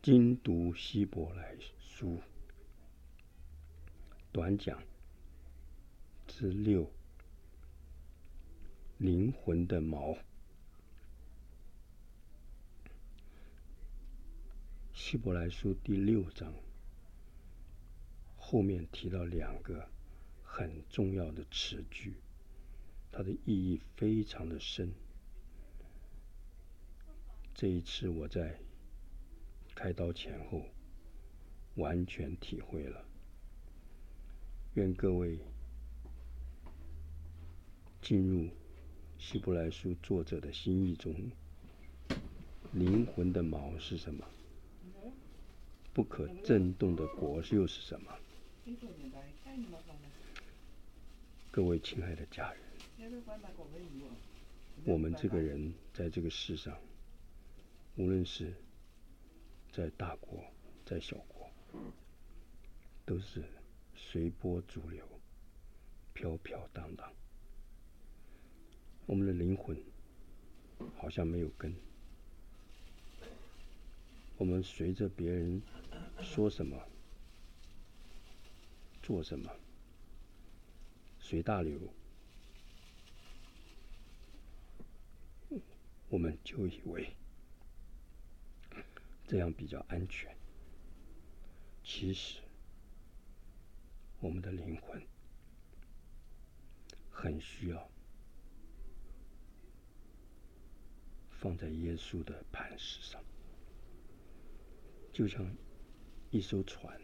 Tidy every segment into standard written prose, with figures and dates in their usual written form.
精读希伯来书短讲之6，灵魂的锚。希伯来书第6章后面提到2个很重要的词句，它的意义非常的深。这一次我在开刀前后完全体会了。愿各位进入希伯来书作者的心意中，灵魂的锚是什么？不可震动的国又是什么？各位亲爱的家人，我们这个人在这个世上，无论是在大国在小国，都是随波逐流，飘飘荡荡。我们的灵魂好像没有根，我们随着别人说什么做什么，随大流，我们就以为这样比较安全。其实我们的灵魂很需要放在耶稣的磐石上，就像一艘船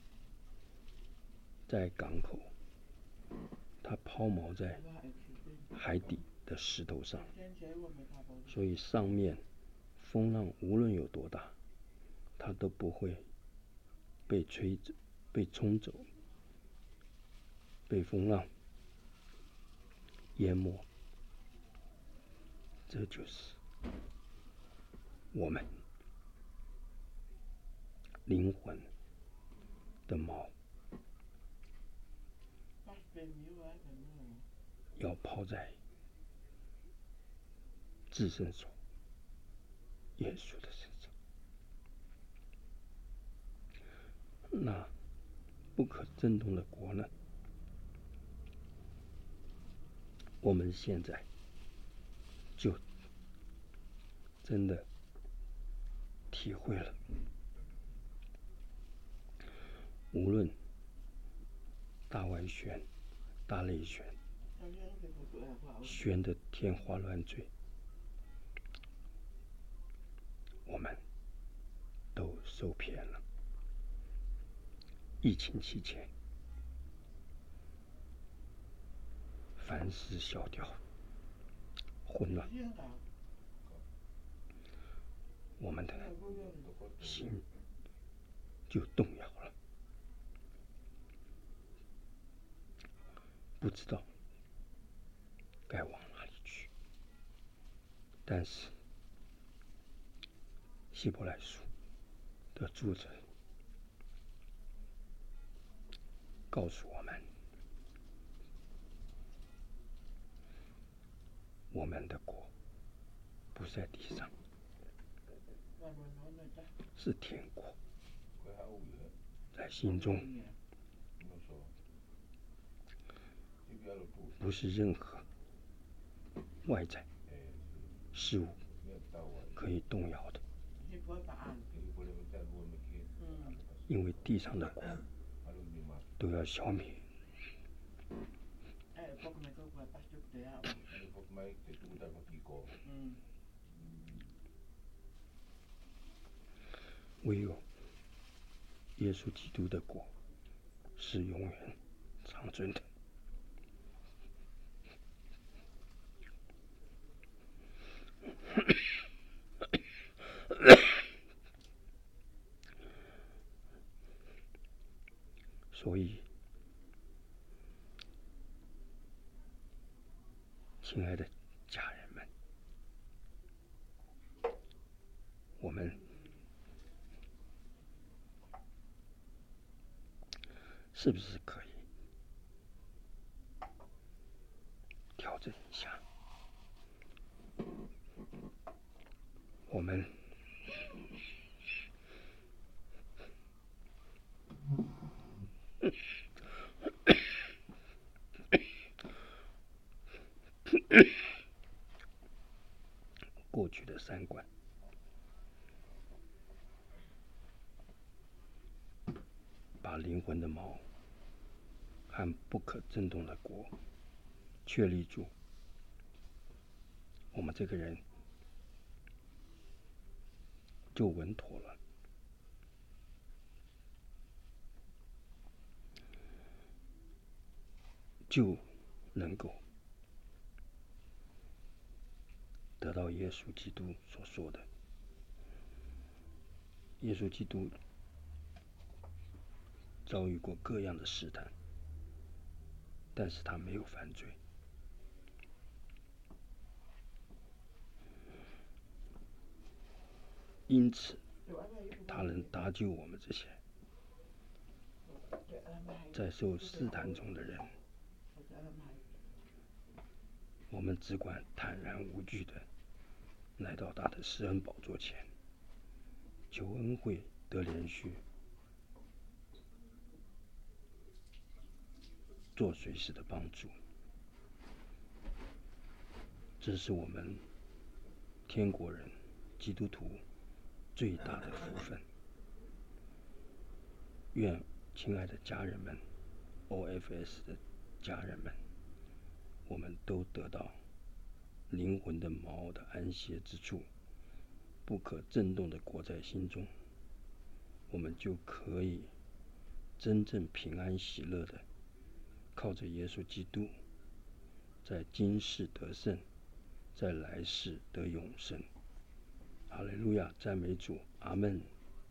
在港口，它抛锚在海底的石头上，所以上面风浪无论有多大，它都不会被吹走、被冲走、被风浪淹没。这就是我们灵魂的锚，要抛在至圣所耶稣的身上。那不可震动的国呢？我们现在就真的体会了，无论大外宣、大内宣，宣得天花乱坠，我们都受骗了。疫情期间，凡事萧条，混乱，我们的心就动摇了，不知道该往哪里去。但是希伯来书的作者告诉我们，我们的国不在地上，是天国，在心中，不是任何外在事物可以动摇的。因为地上的国都要消灭，唯有耶稣基督的国是永远长存的。所以，亲爱的家人们，我们是不是可以调整一下？我们的三观，把灵魂的锚和不可震动的国确立住，我们这个人就稳妥了。就能够得到耶稣基督所说的。耶稣基督遭遇过各样的试探，但是他没有犯罪。因此，他能搭救我们这些在受试探中的人。我们只管坦然无惧的来到他的施恩宝座前，求恩惠得连续，做随时的帮助。这是我们天国人基督徒最大的福分。愿亲爱的家人们 ，OFS 的家人们，我们都得到灵魂的锚的安歇之处，不可震动的国在心中，我们就可以真正平安喜乐的靠着耶稣基督，在今世得胜，在来世得永生。哈利路亚，赞美主，阿们。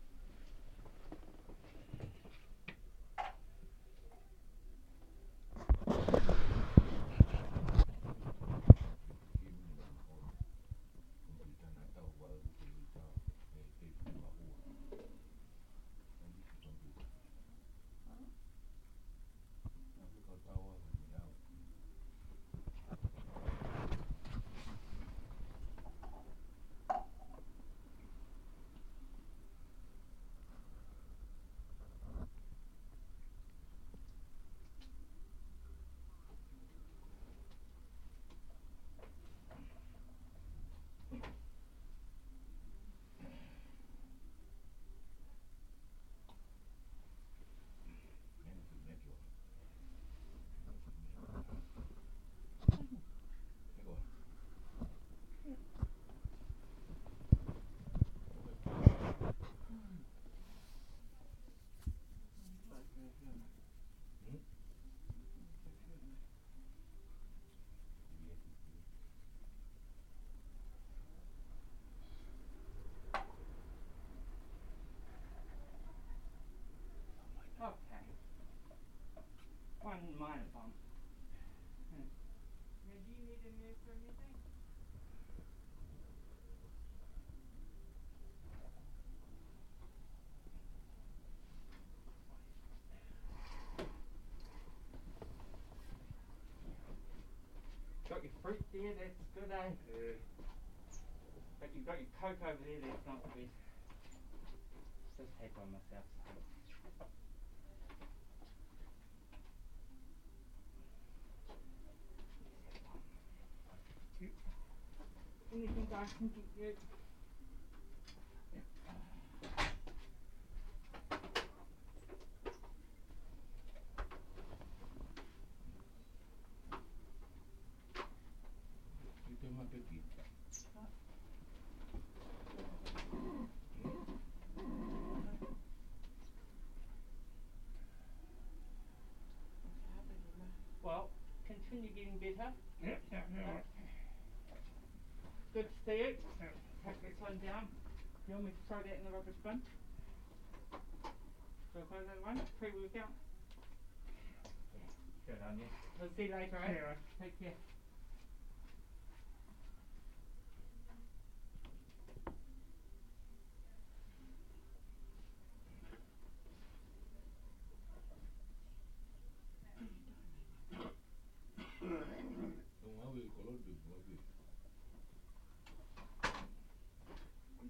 One minor bump. Do you need a move for anything? Got your fruit there, that's good, eh? But you've got your Coke over there, that's not good. Just had by myself. Anything I can get you? Well, continue getting better. Good to see you. Take this one down. You want me to throw that in the rubbish bin? So close that one, pre-workout. Yeah, good on you. We'll see you later, eh? Yeah. Take care.